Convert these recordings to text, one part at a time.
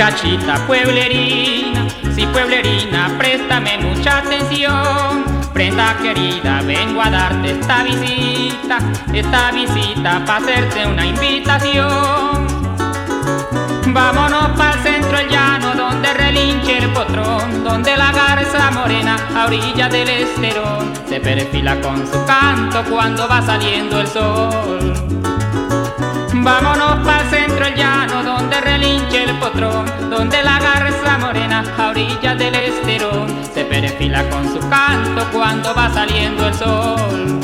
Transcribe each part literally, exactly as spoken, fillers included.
Muchachita pueblerina, si pueblerina, préstame mucha atención. Prenda querida, vengo a darte esta visita, esta visita para hacerte una invitación. Vámonos para el centro del llano, donde relinche el potrón, donde la garza morena a orillas del esterón se perfila con su canto cuando va saliendo el sol. Vámonos para el centro del llano, donde relinche el potrón, donde la garza morena a orillas del esterón se perfila con su canto cuando va saliendo el sol.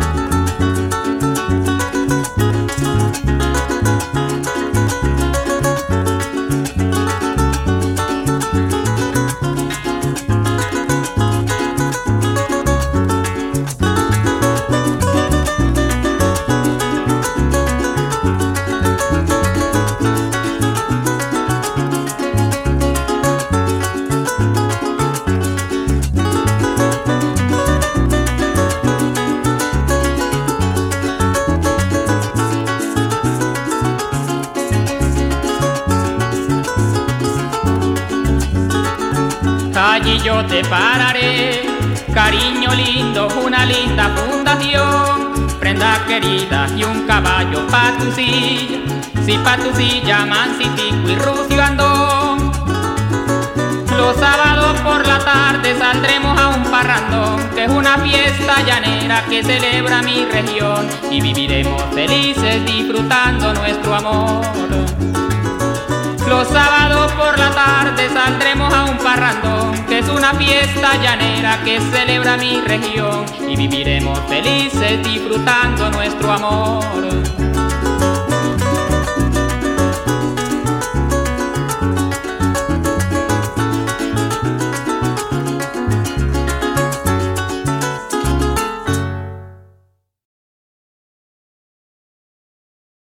Allí yo te pararé, cariño lindo, una linda fundación. Prenda querida y un caballo pa' tu silla, si pa' tu silla Mancitico y Rucio Andón. Los sábados por la tarde saldremos a un parrandón, que es una fiesta llanera que celebra mi región, y viviremos felices disfrutando nuestro amor. Los sábados por la tarde saldremos a un parrandón, que es una fiesta llanera que celebra mi región, y viviremos felices disfrutando nuestro amor.